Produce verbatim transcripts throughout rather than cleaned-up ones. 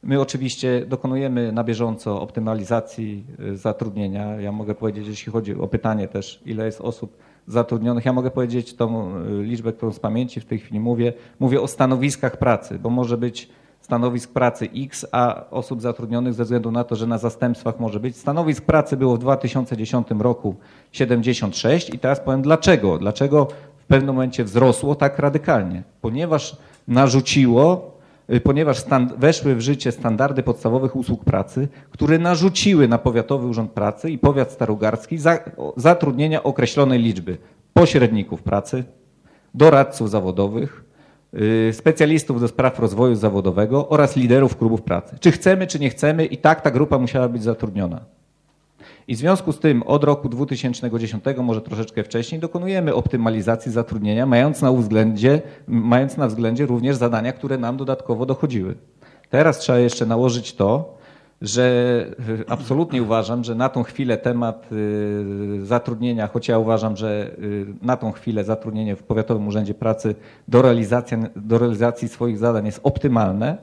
My oczywiście dokonujemy na bieżąco optymalizacji zatrudnienia. Ja mogę powiedzieć, jeśli chodzi o pytanie też, ile jest osób zatrudnionych, ja mogę powiedzieć tą liczbę, którą z pamięci w tej chwili mówię. Mówię o stanowiskach pracy, bo może być stanowisk pracy X, a osób zatrudnionych ze względu na to, że na zastępstwach może być. Stanowisk pracy było w dwa tysiące dziesiątym roku siedemdziesiąt sześć i teraz powiem dlaczego. Dlaczego w pewnym momencie wzrosło tak radykalnie? Ponieważ narzuciło, ponieważ stand, weszły w życie standardy podstawowych usług pracy, które narzuciły na Powiatowy Urząd Pracy i Powiat Starogardzki za, zatrudnienia określonej liczby pośredników pracy, doradców zawodowych, specjalistów do spraw rozwoju zawodowego oraz liderów klubów pracy. Czy chcemy, czy nie chcemy, i tak ta grupa musiała być zatrudniona. I w związku z tym od roku dwutysięcznego dziesiątego, może troszeczkę wcześniej, dokonujemy optymalizacji zatrudnienia, mając na względzie, mając na względzie również zadania, które nam dodatkowo dochodziły. Teraz trzeba jeszcze nałożyć to, że absolutnie uważam, że na tą chwilę temat zatrudnienia, choć ja uważam, że na tą chwilę zatrudnienie w Powiatowym Urzędzie Pracy do realizacji, do realizacji swoich zadań jest optymalne.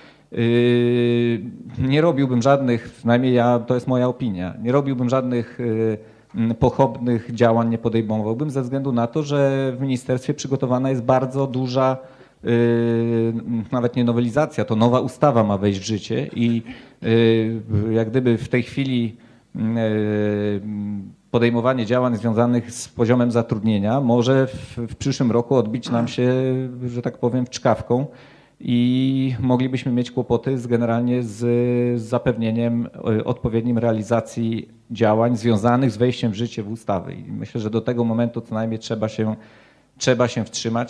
Nie robiłbym żadnych, przynajmniej ja, to jest moja opinia, nie robiłbym żadnych pochopnych działań, nie podejmowałbym ze względu na to, że w ministerstwie przygotowana jest bardzo duża, nawet nie nowelizacja, to nowa ustawa ma wejść w życie i jak gdyby w tej chwili podejmowanie działań związanych z poziomem zatrudnienia może w, w przyszłym roku odbić nam się, że tak powiem, czkawką i moglibyśmy mieć kłopoty z, generalnie z, z zapewnieniem odpowiednim realizacji działań związanych z wejściem w życie w ustawy. I myślę, że do tego momentu co najmniej trzeba się, trzeba się wstrzymać.